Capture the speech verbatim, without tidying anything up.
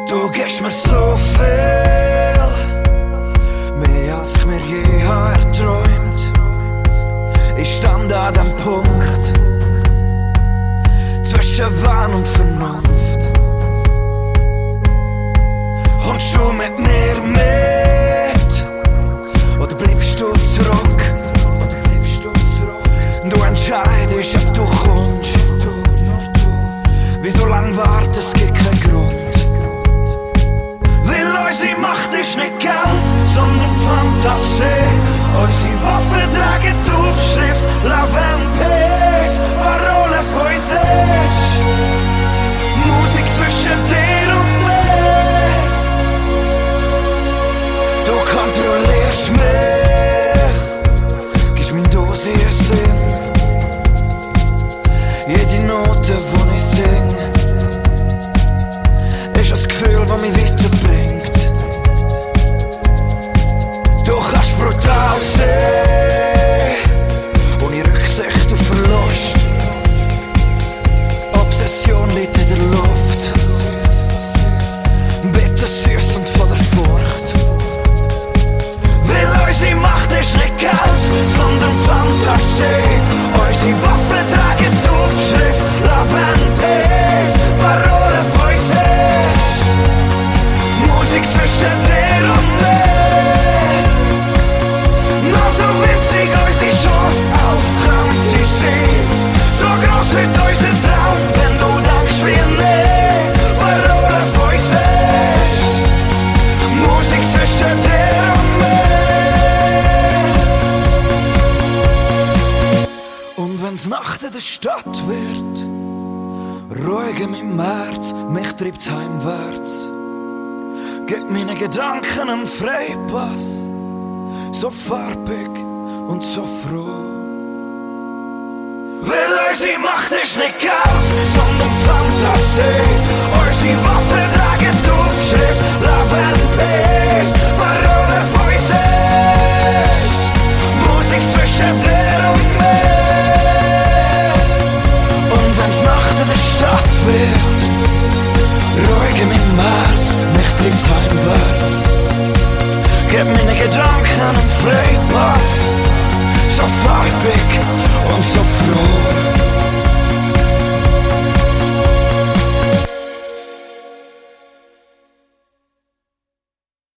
Du gibst mir so viel, mehr als ich mir je habe erträumt. Ich stand an dem Punkt zwischen Wahn und Vernunft. Kommst du mit mir mit oder bleibst du zurück? Oder bleibst du zurück? Du entscheidest, ob du kommst. Wieso lang warten, es gibt keinen Grund. Weil unsere Macht ist nicht Geld, sondern Fantasie. Unsere Waffen tragen die Aufschrift Love and Peace. Parole von uns ist Musik zwischen dir und mir. Du kontrollierst mich, gibst mir Dosis Sinn. Jede Note, die ich sing, ist das Gefühl, das mich weiterbringt. Du kannst brutal sein, ohne Rücksicht auf Verlust. Obsession liegt in der Luft, bitter süß und voller Furcht. Weil unsere Macht ist nicht Geld, sondern Fantasie. Unsere Waffen tragen die Aufschrift Love and Peace. Parole von uns ist Musik zwischen dir und mir. Noch so winzig unsere Chance auch könnte sein. So gross wird unser Traum, wenn du denkst wie nie. Parole von uns ist Musik zwischen dir und mir. Und wenn's Nacht in der Stadt wird, ruhig in meinem Herz, mich treibt's heimwärts. Gib meinen Gedanken einen Freipass, so farbig und so froh. Weil unsere Macht ist nicht Geld, sondern Fantasie. Unsere Waffe